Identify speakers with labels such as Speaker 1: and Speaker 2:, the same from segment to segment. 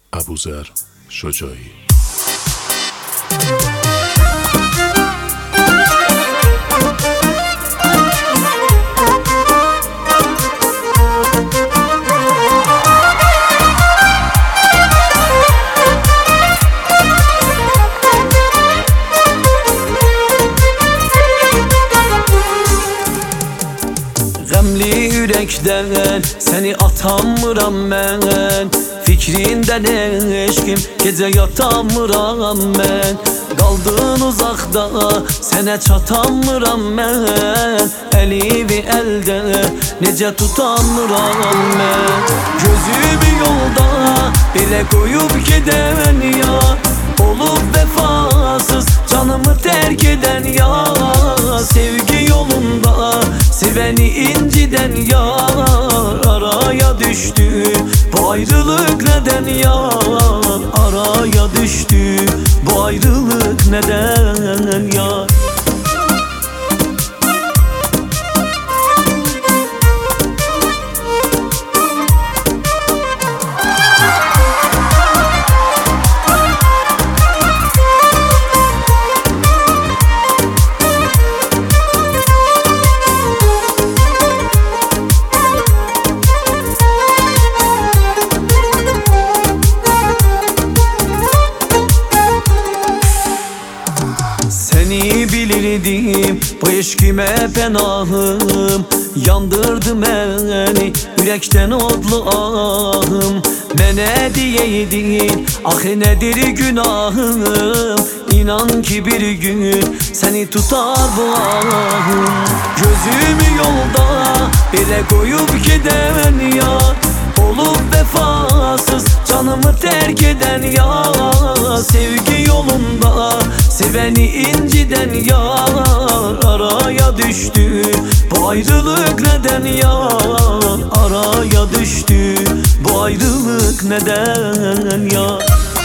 Speaker 1: ابوذر شجاعی.
Speaker 2: Qəmli ürəkdən səni atamıram mən, fikrindən eşqim gecə yatamıram mən. Qaldın uzaqda sənə çatamıram mən, əlimi əldə necə tutamıram mən. Gözümü yolda belə qoyub gedən yar, olub vəfasız canımı tərk edən yar. Sevgi yolunda sevəni incidən yar, araya düşdü bu ayrılık neden yar? Araya düşdü bu ayrılık neden yar? Seni bilirdim bu eşkime penahım, yandırdı məni ürəkdən odlu ahım. Mənə deyeydin axı nədir günahım, İnan ki bir gün səni tutar bu ahım. Gözümü yolda belə qoyub gedən yar, olub vəfasız canımı tərk edən yar. Sevgi yolunda sevəni incidən yar, araya düşdü bu ayrılık neden yar? Araya düşdü bu ayrılık neden yar?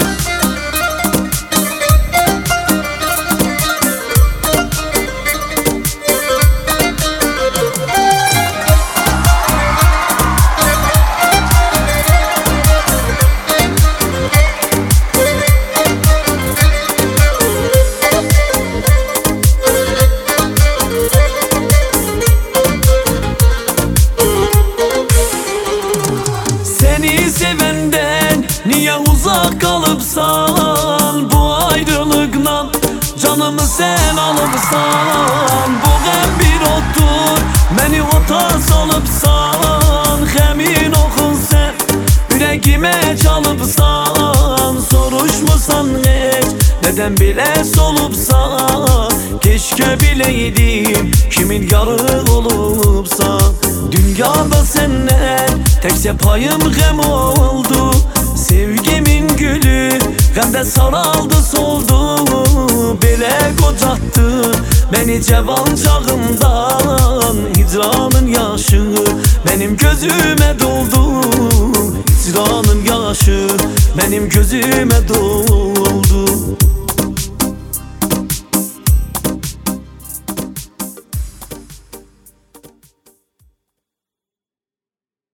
Speaker 2: Sevenden niye uzak kalıpsan, bu ayrılıkla canımı sen alıpsan. Bu qəm bir otur məni ota salıpsan, həmin oxun sən ürəyimə çalıpsan. Soruşmusan heç nədən belə solubsan, keşke bileydim kimin yarı olubsan. Dünyada senden tekse payım gəm oldu, sevgimin gülü qəmdə saraldı soldu. Belə qocatdı məni cavan çağımdan, hicranın yaşı benim gözüme doldu. Hicranın yaşı benim gözüme doldu.